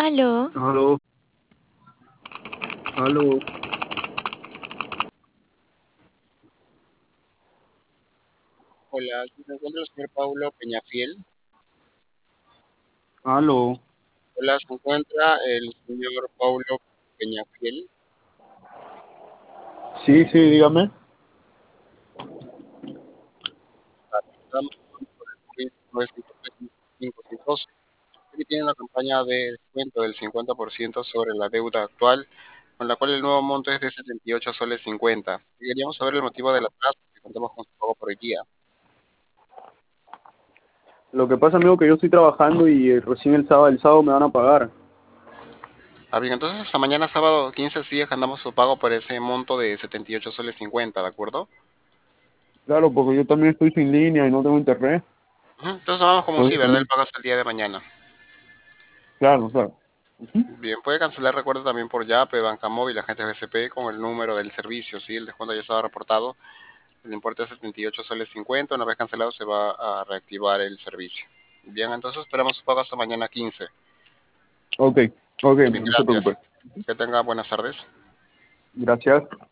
Aló, Aló, aló, Hola, ¿sí se encuentra el señor Paulo Peñafiel? aló. Hola, ¿se encuentra el señor Paulo Peñafiel? Sí, sí, dígame. Estamos llamando por el COVID 953-5512. Aquí tiene una campaña de descuento del 50% sobre la deuda actual, con la cual el nuevo monto es de 78 soles 50. Y queríamos saber el motivo del atraso, que contamos con su pago por hoy día. Lo que pasa, amigo, que yo estoy trabajando y recién el sábado me van a pagar. Ah, bien, entonces hasta mañana sábado 15 sí agendamos su pago por ese monto de 78 soles 50, ¿de acuerdo? Claro, porque yo también estoy sin línea y no tengo internet. Ujú, entonces vamos como Por si, eso ¿verdad? El también. pago hasta el día de mañana. Claro, claro. Ujú. Bien, puede cancelar recuerdo también por Yape, Banca Móvil, agentes BCP con el número del servicio, ¿sí? El descuento ya estaba reportado, el importe es 78 soles 50, una vez cancelado se va a reactivar el servicio. Bien, entonces esperamos su pago hasta mañana 15. Ok, ok, Bien, no se gracias. preocupe. Que tenga buenas tardes. Gracias.